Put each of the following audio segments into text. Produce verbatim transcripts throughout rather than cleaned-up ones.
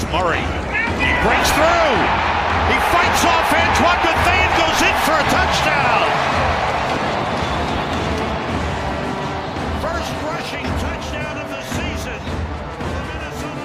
Murray breaks through. He fights off Antoine Bethune, goes in for a touchdown. First rushing touchdown of the season for the Minnesota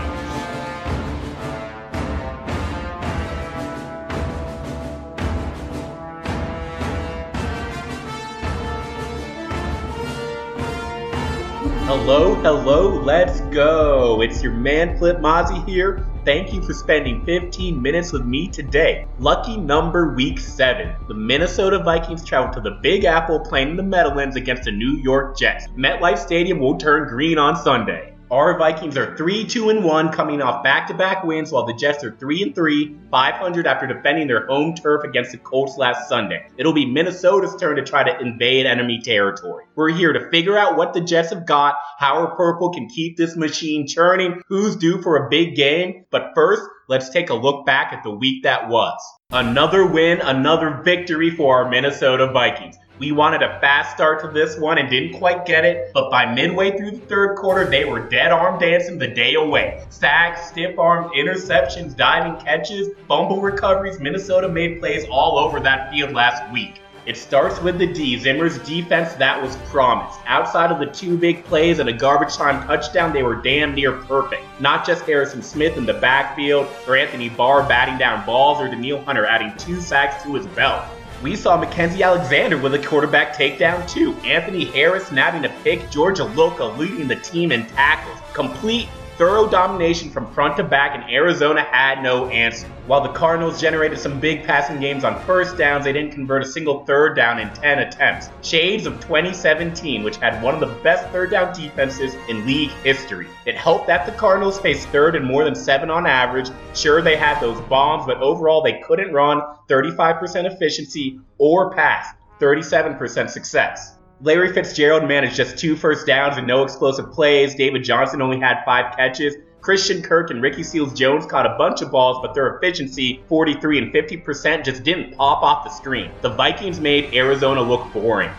Hello, hello, let's go. It's your man Flip Mozzie here. Thank you for spending fifteen minutes with me today. Lucky number week seven. The Minnesota Vikings travel to the Big Apple playing in the Meadowlands against the New York Jets. MetLife Stadium will turn green on Sunday. Our Vikings are three two and one coming off back-to-back wins, while the Jets are three and three, five hundred after defending their home turf against the Colts last Sunday. It'll be Minnesota's turn to try to invade enemy territory. We're here to figure out what the Jets have got, how our purple can keep this machine churning, who's due for a big game. But first, let's take a look back at the week that was. Another win, another victory for our Minnesota Vikings. We wanted a fast start to this one and didn't quite get it, but by midway through the third quarter, they were dead arm dancing the day away. Sacks, stiff arms, interceptions, diving catches, fumble recoveries. Minnesota made plays all over that field last week. It starts with the D, Zimmer's defense that was promised. Outside of the two big plays and a garbage time touchdown, they were damn near perfect. Not just Harrison Smith in the backfield, or Anthony Barr batting down balls, or Danielle Hunter adding two sacks to his belt. We saw Mackenzie Alexander with a quarterback takedown too. Anthony Harris nabbing a pick, George Iloka leading the team in tackles. Complete, thorough domination from front to back, and Arizona had no answer. While the Cardinals generated some big passing games on first downs, they didn't convert a single third down in ten attempts. Shades of twenty seventeen, which had one of the best third down defenses in league history. It helped that the Cardinals faced third and more than seven on average. Sure, they had those bombs, but overall they couldn't run, thirty-five percent efficiency, or pass, thirty-seven percent success. Larry Fitzgerald managed just two first downs and no explosive plays. David Johnson only had five catches. Christian Kirk and Ricky Seals-Jones caught a bunch of balls, but their efficiency, forty-three and fifty percent, just didn't pop off the screen. The Vikings made Arizona look boring.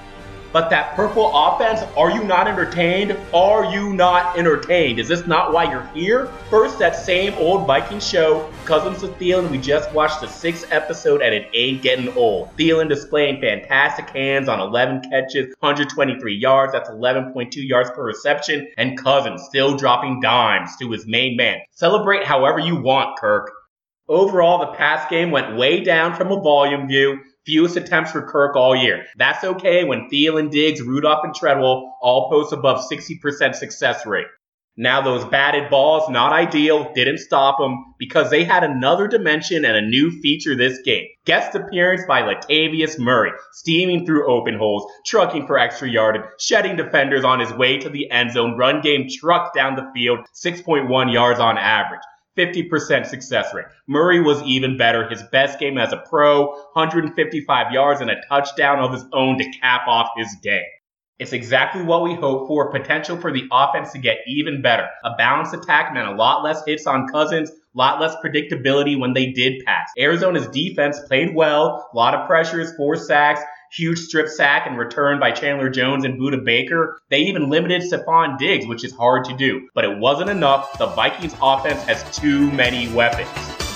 But that purple offense, are you not entertained? Are you not entertained? Is this not why you're here? First, that same old Viking show, Cousins with Thielen. We just watched the sixth episode and it ain't getting old. Thielen displaying fantastic hands on eleven catches, one hundred twenty-three yards. That's eleven point two yards per reception. And Cousins still dropping dimes to his main man. Celebrate however you want, Kirk. Overall, the pass game went way down from a volume view. Fewest attempts for Kirk all year. That's okay when Thielen, Diggs, Rudolph, and Treadwell all post above sixty percent success rate. Now those batted balls, not ideal, didn't stop them because they had another dimension and a new feature this game. Guest appearance by Latavius Murray, steaming through open holes, trucking for extra yardage, shedding defenders on his way to the end zone, run game trucked down the field, six point one yards on average. fifty percent success rate. Murray was even better. His best game as a pro, one hundred fifty-five yards and a touchdown of his own to cap off his day. It's exactly what we hoped for, potential for the offense to get even better. A balanced attack meant a lot less hits on Cousins, a lot less predictability when they did pass. Arizona's defense played well, a lot of pressures, four sacks, huge strip sack and return by Chandler Jones and Budda Baker. They even limited Stephon Diggs, which is hard to do. But it wasn't enough. The Vikings offense has too many weapons.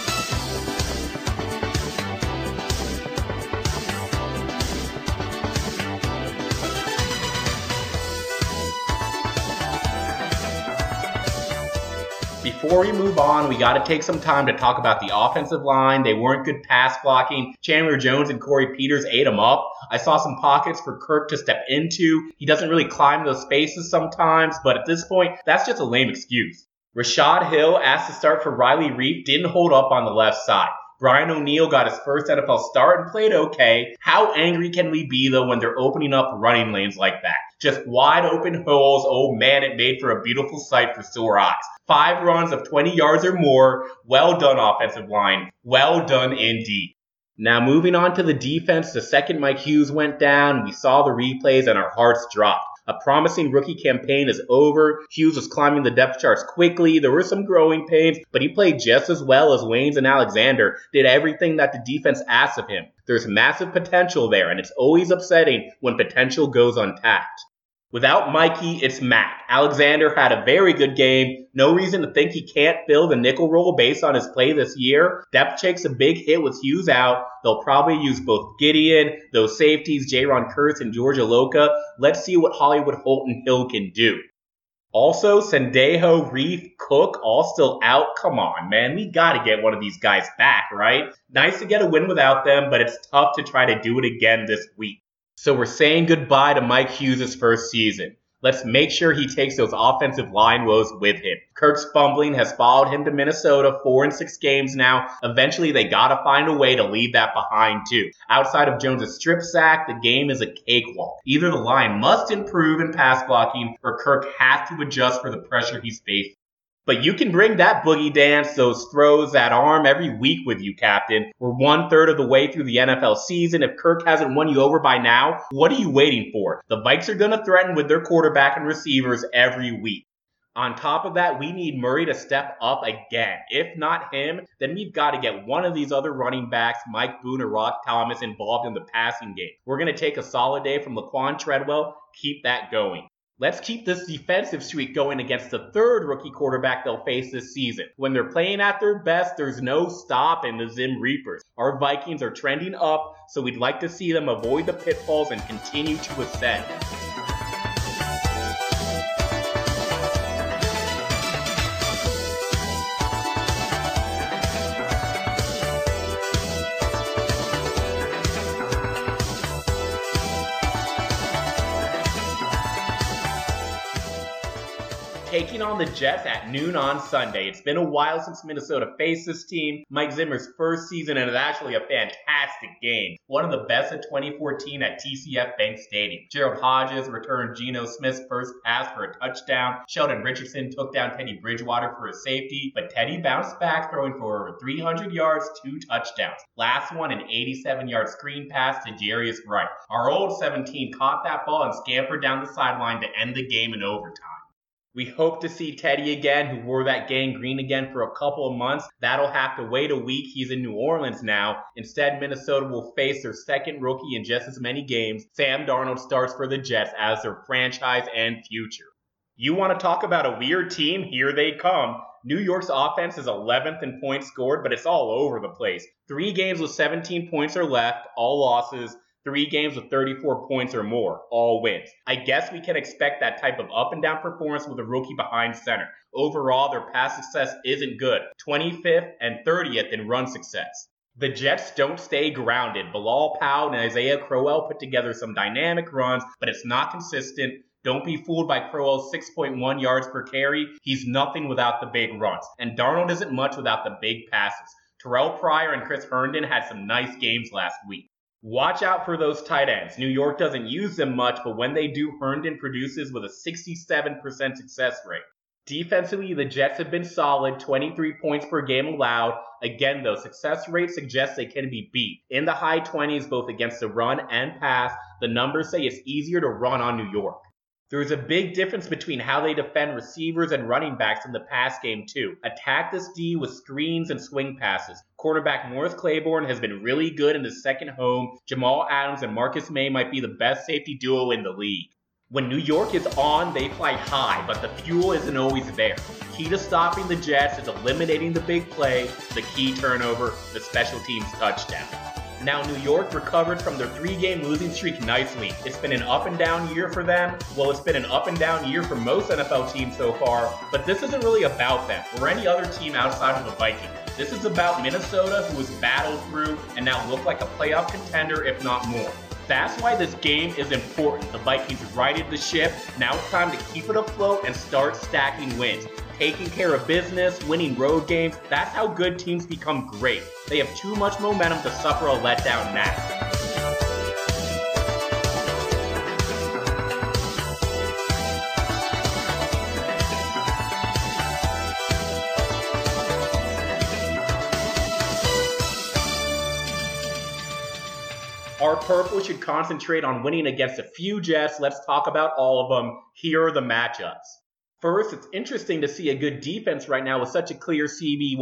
Before we move on, we got to take some time to talk about the offensive line. They weren't good pass blocking. Chandler Jones and Corey Peters ate them up. I saw some pockets for Kirk to step into. He doesn't really climb those spaces sometimes, but at this point, that's just a lame excuse. Rashad Hill, asked to start for Riley Reiff, didn't hold up on the left side. Brian O'Neill got his first N F L start and played okay. How angry can we be, though, when they're opening up running lanes like that? Just wide open holes. Oh, man, it made for a beautiful sight for sore eyes. Five runs of twenty yards or more. Well done, offensive line. Well done indeed. Now, moving on to the defense, the second Mike Hughes went down, we saw the replays and our hearts dropped. A promising rookie campaign is over. Hughes was climbing the depth charts quickly. There were some growing pains, but he played just as well as Waynes and Alexander, did everything that the defense asked of him. There's massive potential there, and it's always upsetting when potential goes untapped. Without Mikey, it's Mac. Alexander had a very good game. No reason to think he can't fill the nickel role based on his play this year. Depth takes a big hit with Hughes out. They'll probably use both Gideon, those safeties, Jaron Kurtz, and George Iloka. Let's see what Hollywood Holton Hill can do. Also, Sendejo, Reef, Cook, all still out. Come on, man. We gotta get one of these guys back, right? Nice to get a win without them, but it's tough to try to do it again this week. So we're saying goodbye to Mike Hughes' first season. Let's make sure he takes those offensive line woes with him. Kirk's fumbling has followed him to Minnesota four and six games now. Eventually, they gotta find a way to leave that behind too. Outside of Jones' strip sack, the game is a cakewalk. Either the line must improve in pass blocking, or Kirk has to adjust for the pressure he's facing. But you can bring that boogie dance, those throws, that arm every week with you, Captain. We're one third of the way through the N F L season. If Kirk hasn't won you over by now, what are you waiting for? The Vikes are going to threaten with their quarterback and receivers every week. On top of that, we need Murray to step up again. If not him, then we've got to get one of these other running backs, Mike Boone or Rock Thomas, involved in the passing game. We're going to take a solid day from Laquan Treadwell. Keep that going. Let's keep this defensive streak going against the third rookie quarterback they'll face this season. When they're playing at their best, there's no stopping the Zim Reapers. Our Vikings are trending up, so we'd like to see them avoid the pitfalls and continue to ascend. Taking on the Jets at noon on Sunday. It's been a while since Minnesota faced this team. Mike Zimmer's first season, and it's actually a fantastic game. One of the best of twenty fourteen at T C F Bank Stadium. Gerald Hodges returned Geno Smith's first pass for a touchdown. Sheldon Richardson took down Teddy Bridgewater for a safety, but Teddy bounced back, throwing for over three hundred yards, two touchdowns. Last one, an eighty-seven yard screen pass to Jarius Wright. Our old seventeen caught that ball and scampered down the sideline to end the game in overtime. We hope to see Teddy again, who wore that gang green again for a couple of months. That'll have to wait a week. He's in New Orleans now. Instead, Minnesota will face their second rookie in just as many games. Sam Darnold starts for the Jets as their franchise and future. You want to talk about a weird team? Here they come. New York's offense is eleventh in points scored, but it's all over the place. Three games with seventeen points or left, all losses. Three games with thirty-four points or more, all wins. I guess we can expect that type of up and down performance with a rookie behind center. Overall, their pass success isn't good. twenty-fifth and thirtieth in run success. The Jets don't stay grounded. Bilal Powell and Isaiah Crowell put together some dynamic runs, but it's not consistent. Don't be fooled by Crowell's six point one yards per carry. He's nothing without the big runs. And Darnold isn't much without the big passes. Terrell Pryor and Chris Herndon had some nice games last week. Watch out for those tight ends. New York doesn't use them much, but when they do, Herndon produces with a sixty-seven percent success rate. Defensively, the Jets have been solid, twenty-three points per game allowed. Again, though, success rate suggests they can be beat. In the high twenties, both against the run and pass, the numbers say it's easier to run on New York. There's a big difference between how they defend receivers and running backs in the pass game, too. Attack this D with screens and swing passes. Quarterback Morris Claiborne has been really good in his second home. Jamal Adams and Marcus May might be the best safety duo in the league. When New York is on, they fly high, but the fuel isn't always there. Key to stopping the Jets is eliminating the big play, the key turnover, the special teams touchdown. Now, New York recovered from their three-game losing streak nicely. It's been an up-and-down year for them. Well, it's been an up-and-down year for most N F L teams so far, but this isn't really about them or any other team outside of the Vikings. This is about Minnesota, who has battled through and now look like a playoff contender, if not more. That's why this game is important. The Vikings righted the ship. Now it's time to keep it afloat and start stacking wins. Taking care of business, winning road games, that's how good teams become great. They have too much momentum to suffer a letdown now. Our purple should concentrate on winning against a few Jets. Let's talk about all of them. Here are the matchups. First, it's interesting to see a good defense right now with such a clear C B one.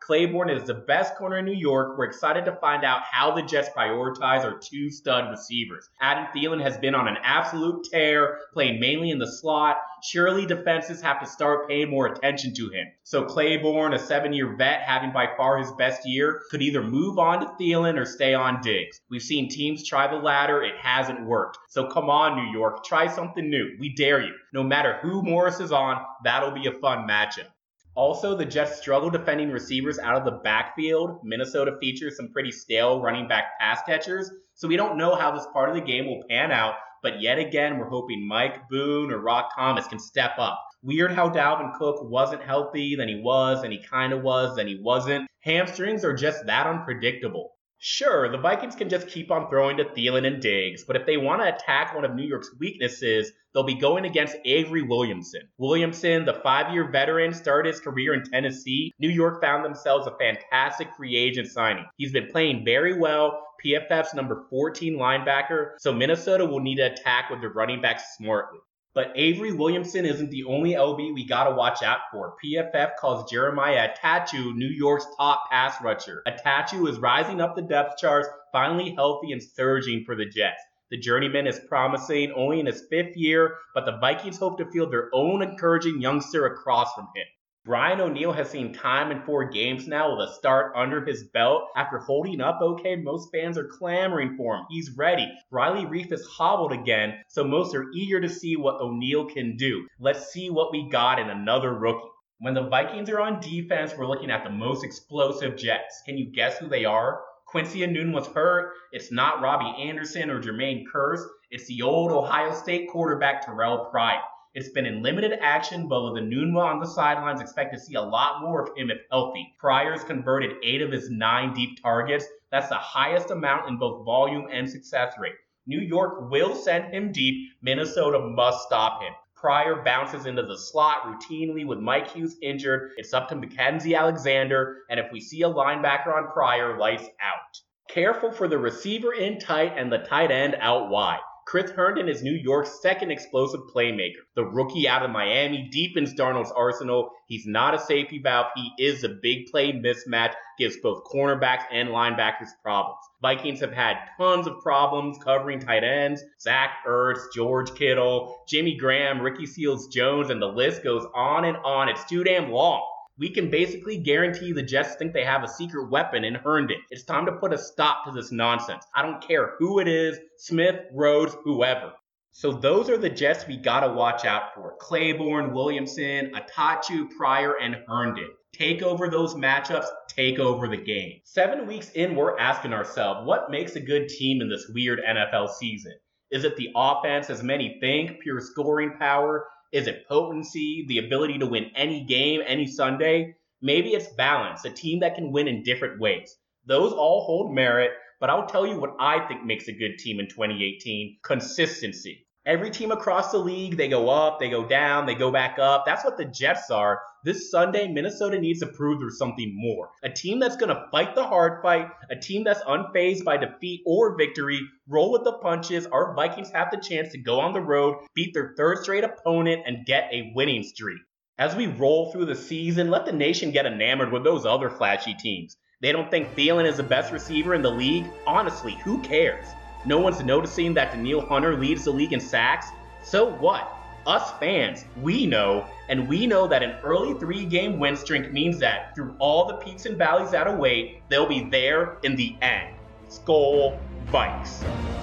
Claiborne is the best corner in New York. We're excited to find out how the Jets prioritize our two stud receivers. Adam Thielen has been on an absolute tear, playing mainly in the slot. Surely defenses have to start paying more attention to him. So Claiborne, a seven-year vet having by far his best year, could either move on to Thielen or stay on Diggs. We've seen teams try the latter. It hasn't worked. So come on, New York. Try something new. We dare you. No matter who Morris is on, that'll be a fun matchup. Also, the Jets struggle defending receivers out of the backfield. Minnesota features some pretty stale running back pass catchers, so we don't know how this part of the game will pan out, but yet again, we're hoping Mike Boone or Rock Thomas can step up. Weird how Dalvin Cook wasn't healthy, then he was, then he kind of was, then he wasn't. Hamstrings are just that unpredictable. Sure, the Vikings can just keep on throwing to Thielen and Diggs, but if they want to attack one of New York's weaknesses, they'll be going against Avery Williamson. Williamson, the five-year veteran, started his career in Tennessee. New York found themselves a fantastic free agent signing. He's been playing very well, P F F's number fourteen linebacker, so Minnesota will need to attack with their running backs smartly. But Avery Williamson isn't the only L B we gotta watch out for. P F F calls Jeremiah Attaochu New York's top pass rusher. Attaochu is rising up the depth charts, finally healthy and surging for the Jets. The journeyman is promising, only in his fifth year, but the Vikings hope to field their own encouraging youngster across from him. Brian O'Neill has seen time in four games now with a start under his belt. After holding up okay, most fans are clamoring for him. He's ready. Riley Reiff is hobbled again, so most are eager to see what O'Neill can do. Let's see what we got in another rookie. When the Vikings are on defense, we're looking at the most explosive Jets. Can you guess who they are? Quincy Enunwa was hurt. It's not Robbie Anderson or Jermaine Kearse. It's the old Ohio State quarterback Terrell Pryor. It's been in limited action, but with Enunwa on the sidelines, expect to see a lot more of him if healthy. Pryor's converted eight of his nine deep targets. That's the highest amount in both volume and success rate. New York will send him deep. Minnesota must stop him. Pryor bounces into the slot routinely with Mike Hughes injured. It's up to Mackenzie Alexander, and if we see a linebacker on Pryor, lights out. Careful for the receiver in tight and the tight end out wide. Chris Herndon is New York's second explosive playmaker. The rookie out of Miami deepens Darnold's arsenal. He's not a safety valve. He is a big play mismatch, gives both cornerbacks and linebackers problems. Vikings have had tons of problems covering tight ends. Zach Ertz, George Kittle, Jimmy Graham, Ricky Seals-Jones, and the list goes on and on. It's too damn long. We can basically guarantee the Jets think they have a secret weapon in Herndon. It's time to put a stop to this nonsense. I don't care who it is, Smith, Rhodes, whoever. So those are the Jets we gotta watch out for. Claiborne, Williamson, Attaochu, Pryor, and Herndon. Take over those matchups, take over the game. Seven weeks in, we're asking ourselves, what makes a good team in this weird N F L season? Is it the offense, as many think, pure scoring power? Is it potency, the ability to win any game, any Sunday? Maybe it's balance, a team that can win in different ways. Those all hold merit, but I'll tell you what I think makes a good team in twenty eighteen. Consistency. Every team across the league, they go up, they go down, they go back up. That's what the Jets are. This Sunday, Minnesota needs to prove there's something more. A team that's going to fight the hard fight, a team that's unfazed by defeat or victory, roll with the punches. Our Vikings have the chance to go on the road, beat their third straight opponent, and get a winning streak. As we roll through the season, let the nation get enamored with those other flashy teams. They don't think Thielen is the best receiver in the league? Honestly, who cares? No one's noticing that Danielle Hunter leads the league in sacks? So what? Us fans, we know, and we know that an early three-game win streak means that through all the peaks and valleys that await, they'll be there in the end. Skol Vikes.